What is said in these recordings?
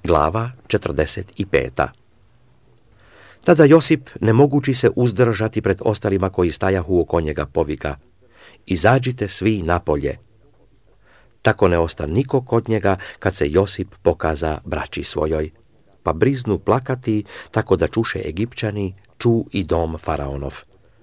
Glava 45. Tada Josip, ne mogući se uzdržati pred ostalima koji stajahu oko njega, povika: izađite svi napolje. Tako ne osta niko kod njega, kad se Josip pokaza braći svojoj. Pa briznu plakati, tako da čuše Egipćani, ču i dom faraonov.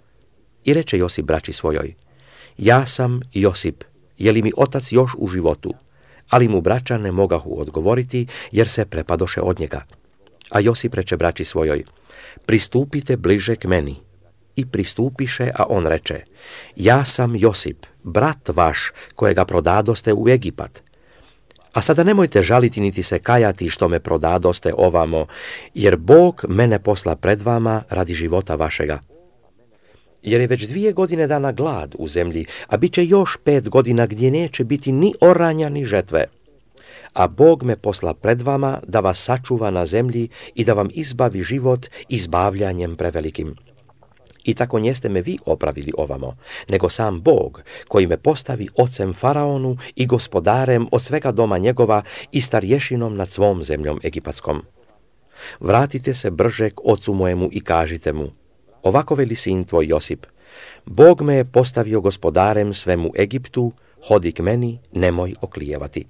I reče Josip braći svojoj: ja sam Josip, je li mi otac još u životu? Ali mu braća ne mogahu odgovoriti, jer se prepadoše od njega. A Josip reče braći svojoj: pristupite bliže k meni. I pristupiše, a on reče: ja sam Josip, brat vaš, kojega prodadoste u Egipat. A sada nemojte žaliti niti se kajati što me prodadoste ovamo, jer Bog mene posla pred vama radi života vašega. Jer je već 2 godine dana glad u zemlji, a bit će još 5 godina gdje neće biti ni oranja ni žetve. A Bog me posla pred vama da vas sačuva na zemlji i da vam izbavi život izbavljanjem prevelikim. I tako njeste me vi opravili ovamo, nego sam Bog, koji me postavi ocem faraonu i gospodarem od svega doma njegova i starješinom nad svom zemljom egipatskom. Vratite se brže k ocu mojemu i kažite mu: ovako veli sin tvoj Josip, Bog me je postavio gospodarem svemu Egiptu, hodi k meni, nemoj oklijevati.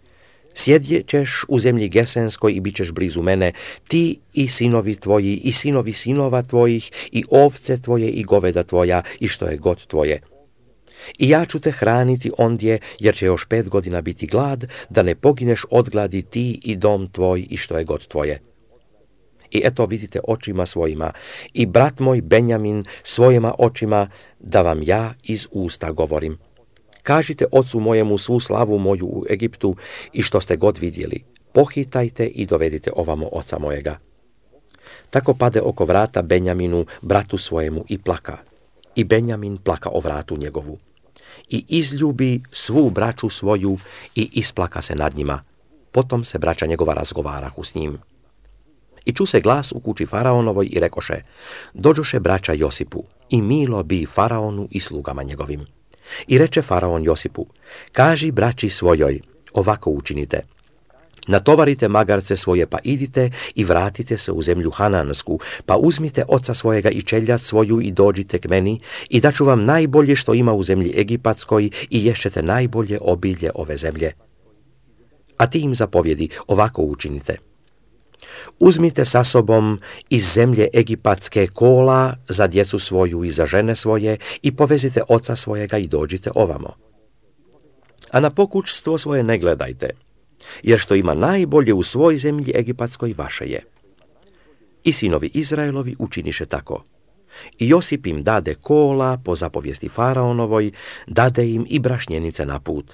Sjedjet ćeš u zemlji Gesenskoj i bit ćeš blizu mene, ti i sinovi tvoji i sinovi sinova tvojih i ovce tvoje i goveda tvoja i što je god tvoje. I ja ću te hraniti ondje, jer će još 5 godina biti glad, da ne pogineš od gladi ti i dom tvoj i što je god tvoje. I eto vidite očima svojima, i brat moj Benjamin svojima očima, da vam ja iz usta govorim. Kažite ocu mojemu svu slavu moju u Egiptu i što ste god vidjeli. Pohitajte i dovedite ovamo oca mojega. Tako pade oko vrata Benjaminu, bratu svojemu, i plaka. I Benjamin plaka o vratu njegovu. I izljubi svu braću svoju i isplaka se nad njima. Potom se braća njegova razgovarahu s njim. I ču se glas u kući faraonovoj i rekoše: dođoše braća Josipu i milo bi faraonu i slugama njegovim. I reče faraon Josipu: kaži braći svojoj, ovako učinite. Natovarite magarce svoje, pa idite i vratite se u zemlju Hanansku, pa uzmite oca svojega i čeljad svoju i dođite k meni i daću vam najbolje što ima u zemlji Egipatskoj i ješćete najbolje obilje ove zemlje. A ti im zapovjedi, ovako učinite. Uzmite sa sobom iz zemlje Egipatske kola za djecu svoju i za žene svoje i povezite oca svojega i dođite ovamo. A na pokućstvo svoje ne gledajte, jer što ima najbolje u svoj zemlji Egipatskoj vaše je. I sinovi Izraelovi učiniše tako. I Josip im dade kola po zapovijesti faraonovoj, dade im i brašnjenice na put.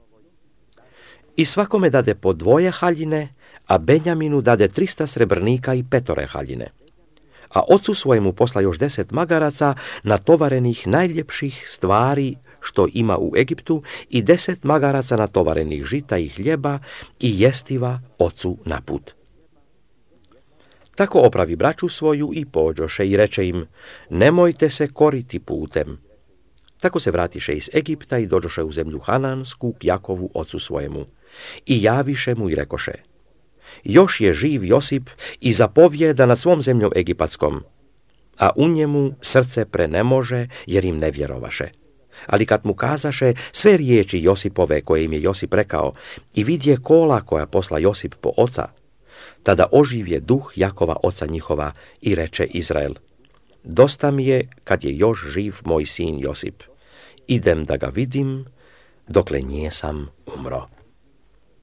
I svakome dade po 2 haljine, a Benjaminu dade 300 srebrnika i 5 haljine. A ocu svojemu posla još 10 magaraca natovarenih najljepših stvari što ima u Egiptu i 10 magaraca natovarenih žita i hljeba i jestiva ocu na put. Tako opravi braću svoju i pođoše i reče im: nemojte se koriti putem. Tako se vratiše iz Egipta i dođoše u zemlju Hanansku k Jakovu ocu svojemu. I javiše mu i rekoše: još je živ Josip i zapovijeda nad svom zemljom Egipatskom, a u njemu srce prenemože jer im ne vjerovaše. Ali kad mu kazaše sve riječi Josipove koje im je Josip rekao i vidje kola koja posla Josip po oca, tada oživje duh Jakova oca njihova i reče Izrael: dosta mi je kad je još živ moj sin Josip, idem da ga vidim dokle njesam umro.